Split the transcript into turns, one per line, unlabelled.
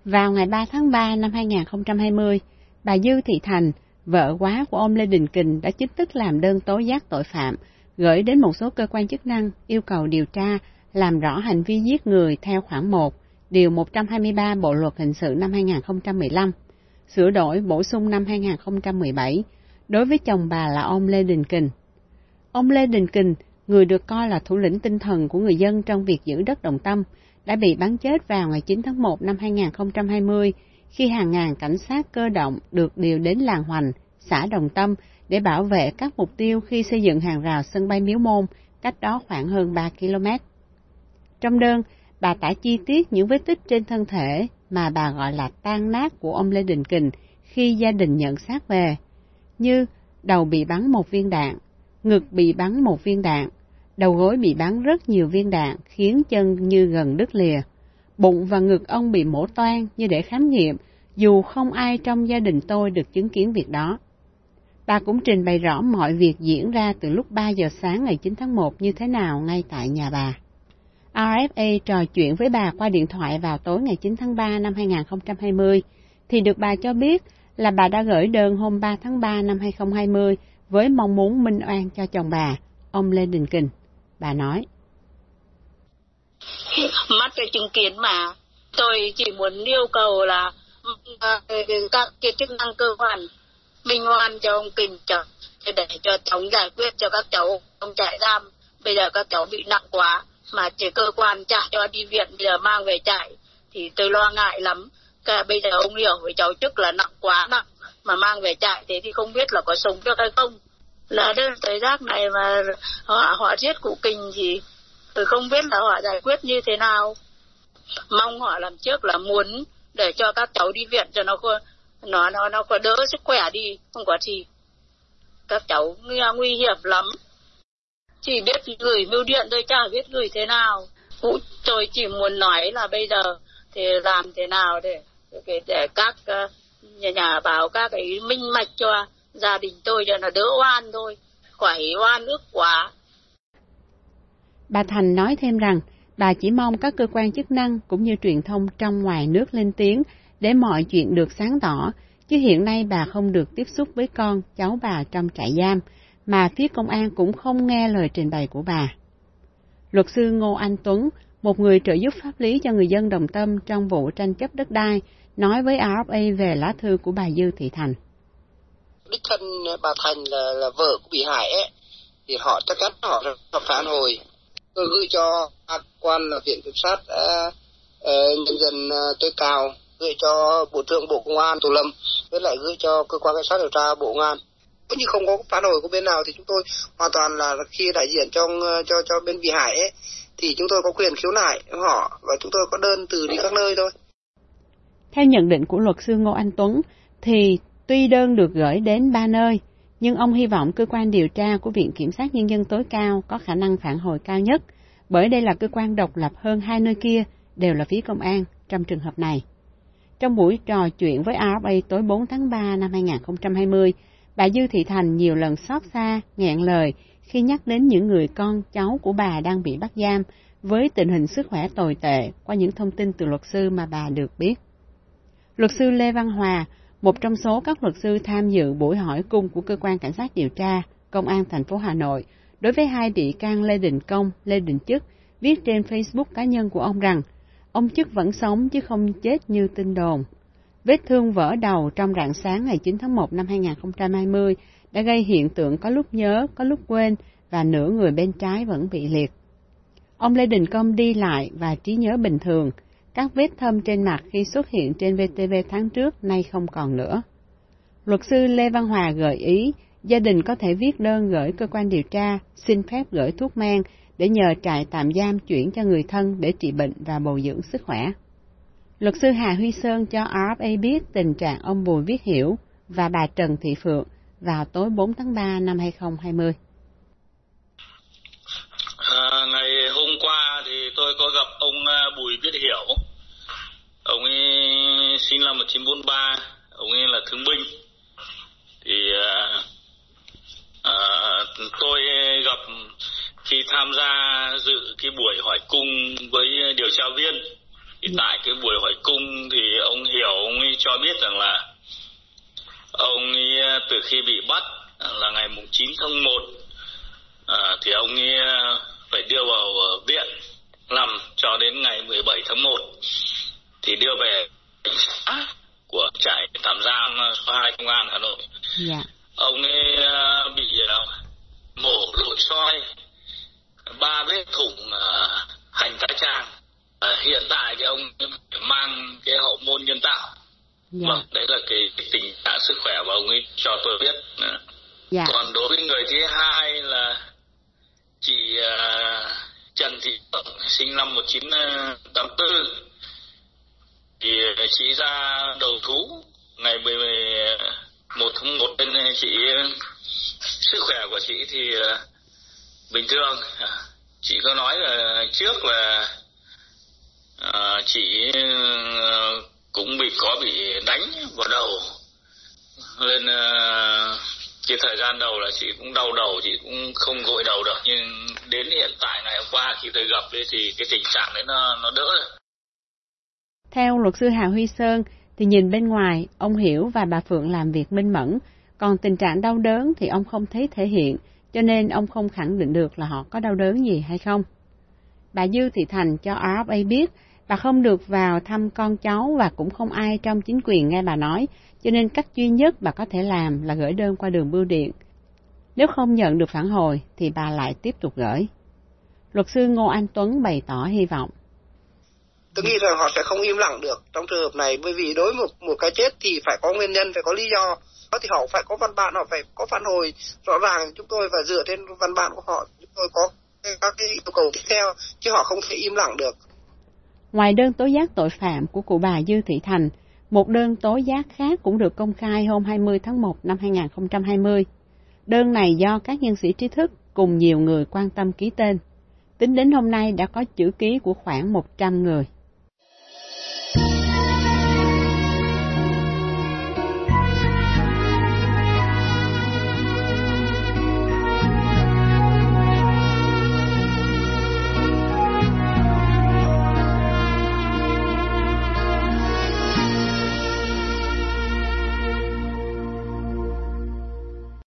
Vào ngày 3 tháng 3 năm 2020, bà Dư Thị Thành, vợ quá của ông Lê Đình Kình đã chính thức làm đơn tố giác tội phạm, gửi đến một số cơ quan chức năng yêu cầu điều tra, làm rõ hành vi giết người theo khoản 1, điều 123 Bộ Luật Hình sự năm 2015, sửa đổi bổ sung năm 2017, đối với chồng bà là ông Lê Đình Kình. Ông Lê Đình Kình, người được coi là thủ lĩnh tinh thần của người dân trong việc giữ đất Đồng Tâm, đã bị bắn chết vào ngày 9 tháng 1 năm 2020 khi hàng ngàn cảnh sát cơ động được điều đến làng Hoành, xã Đồng Tâm để bảo vệ các mục tiêu khi xây dựng hàng rào sân bay Miếu Môn, cách đó khoảng hơn 3 km. Trong đơn, bà tả chi tiết những vết tích trên thân thể mà bà gọi là tan nát của ông Lê Đình Kình khi gia đình nhận xác về, như đầu bị bắn 1 viên đạn, ngực bị bắn 1 viên đạn, đầu gối bị bắn rất nhiều viên đạn khiến chân như gần đứt lìa, bụng và ngực ông bị mổ toang như để khám nghiệm, dù không ai trong gia đình tôi được chứng kiến việc đó. Bà cũng trình bày rõ mọi việc diễn ra từ lúc 3 giờ sáng ngày 9 tháng 1 như thế nào ngay tại nhà bà. RFA trò chuyện với bà qua điện thoại vào tối ngày 9 tháng 3 năm 2020, thì được bà cho biết là bà đã gửi đơn hôm 3 tháng 3 năm 2020 với mong muốn minh oan cho chồng bà, ông Lê Đình Kình. Bà nói:
Mắt cái chứng kiến mà, tôi chỉ muốn yêu cầu là các cái chức năng cơ quan minh oan cho ông Kình để cho cháu giải quyết cho các cháu trong trại giam. Bây giờ các cháu bị nặng quá mà chỉ cơ quan trả cho đi viện, bây giờ mang về trại thì tôi lo ngại lắm. Bây giờ ông hiểu với cháu chức là nặng quá nặng mà mang về trại thế thì không biết là có sống được hay không. Là đơn tố giác này mà họ giết cụ Kình thì tôi không biết là họ giải quyết như thế nào. Mong họ làm trước là muốn để cho các cháu đi viện cho nó có đỡ sức khỏe đi, không có gì. Các cháu nguy hiểm lắm. Chỉ biết gửi bưu điện tôi chả biết gửi thế nào. Tôi chỉ muốn nói là bây giờ thì làm thế nào để các nhà báo các ấy minh mạch cho gia đình tôi cho nó đỡ oan thôi, khỏi oan ức quá.
Bà Thành nói thêm rằng bà chỉ mong các cơ quan chức năng cũng như truyền thông trong ngoài nước lên tiếng để mọi chuyện được sáng tỏ, chứ hiện nay bà không được tiếp xúc với con, cháu bà trong trại giam, mà phía công an cũng không nghe lời trình bày của bà. Luật sư Ngô Anh Tuấn, một người trợ giúp pháp lý cho người dân Đồng Tâm trong vụ tranh chấp đất đai, nói với RFA về lá thư của bà Dư Thị Thành.
Đích thân bà Thành là vợ của bị hại ấy, thì họ chắc chắn họ phản hồi. Tôi gửi cho quan là viện kiểm sát nhân dân tối cao, gửi cho bộ trưởng bộ công an Tô Lâm, với lại gửi cho cơ quan cảnh sát điều tra bộ công an. Nếu như không có phản hồi của bên nào thì chúng tôi hoàn toàn là khi đại diện cho bên bị hại ấy, thì chúng tôi có quyền khiếu nại họ và chúng tôi có đơn từ đi các nơi thôi.
Theo nhận định của luật sư Ngô Anh Tuấn, thì tuy đơn được gửi đến 3 nơi, nhưng ông hy vọng cơ quan điều tra của Viện Kiểm sát Nhân dân tối cao có khả năng phản hồi cao nhất, bởi đây là cơ quan độc lập hơn 2 nơi kia, đều là phía công an trong trường hợp này. Trong buổi trò chuyện với RFA tối 4 tháng 3 năm 2020, bà Dư Thị Thành nhiều lần xót xa, nghẹn lời khi nhắc đến những người con cháu của bà đang bị bắt giam với tình hình sức khỏe tồi tệ qua những thông tin từ luật sư mà bà được biết. Luật sư Lê Văn Hòa, một trong số các luật sư tham dự buổi hỏi cung của cơ quan cảnh sát điều tra, Công an thành phố Hà Nội, đối với 2 bị can Lê Đình Công, Lê Đình Chứt, viết trên Facebook cá nhân của ông rằng ông Chứt vẫn sống chứ không chết như tin đồn. Vết thương vỡ đầu trong rạng sáng ngày 9 tháng 1 năm 2020 đã gây hiện tượng có lúc nhớ, có lúc quên và nửa người bên trái vẫn bị liệt. Ông Lê Đình Công đi lại và trí nhớ bình thường, các vết thâm trên mặt khi xuất hiện trên VTV tháng trước nay không còn nữa. Luật sư Lê Văn Hòa gợi ý gia đình có thể viết đơn gửi cơ quan điều tra xin phép gửi thuốc men để nhờ trại tạm giam chuyển cho người thân để trị bệnh và bồi dưỡng sức khỏe. Luật sư Hà Huy Sơn cho RFA biết tình trạng ông Bùi Viết Hiểu và bà Trần Thị Phượng vào tối 4 tháng 3 năm 2020.
Ngày hôm qua thì tôi có gặp ông Bùi Viết Hiểu. Ông ấy sinh năm 1943, ông ấy là thương binh. Thì tôi gặp khi tham gia dự cái buổi hỏi cung với điều tra viên. Thì tại cái buổi hỏi cung thì ông cho biết rằng là ông ấy từ khi bị bắt là ngày 9 tháng 1 thì ông ấy phải đưa vào viện nằm cho đến ngày 17 tháng 1 thì đưa về của trại tạm giam số 2 công an Hà Nội.
Dạ.
Ông ấy bị mổ nội soi, 3 vết thủng hành tá tràng. Hiện tại thì ông mang cái hậu môn nhân tạo.
Dạ.
Vâng, đấy là cái tình trạng sức khỏe mà ông ấy cho tôi biết.
Dạ.
Còn đối với người thứ hai là chị Trần Thị Phượng, sinh năm 1984, thì chị ra đầu thú ngày 11 tháng 1 bên chị. Sức khỏe của chị thì bình thường. Chị có nói là trước là chị cũng có bị đánh vào đầu, nên cái thời gian đầu là chị cũng đau đầu, chị cũng không gội đầu được, nhưng đến hiện tại ngày hôm qua khi tôi gặp ấy, thì cái tình trạng đấy nó đỡ rồi.
Theo luật sư Hà Huy Sơn thì nhìn bên ngoài ông Hiểu và bà Phượng làm việc minh mẫn, còn tình trạng đau đớn thì ông không thấy thể hiện, cho nên ông không khẳng định được là họ có đau đớn gì hay không. Bà Dư Thị Thành cho RFA biết bà không được vào thăm con cháu và cũng không ai trong chính quyền nghe bà nói, cho nên cách duy nhất bà có thể làm là gửi đơn qua đường bưu điện. Nếu không nhận được phản hồi thì bà lại tiếp tục gửi. Luật sư Ngô Anh Tuấn bày tỏ hy vọng.
Tôi nghĩ rằng họ sẽ không im lặng được trong trường hợp này, bởi vì đối với một cái chết thì phải có nguyên nhân, phải có lý do. Thì họ phải có văn bản, họ phải có phản hồi rõ ràng. Chúng tôi phải dựa trên văn bản của họ, chúng tôi có các cái yêu cầu tiếp theo, chứ họ không thể im lặng được.
Ngoài đơn tố giác tội phạm của cụ bà Dư Thị Thành, một đơn tố giác khác cũng được công khai hôm 20 tháng 1 năm 2020. Đơn này do các nhân sĩ trí thức cùng nhiều người quan tâm ký tên. Tính đến hôm nay đã có chữ ký của khoảng 100 người.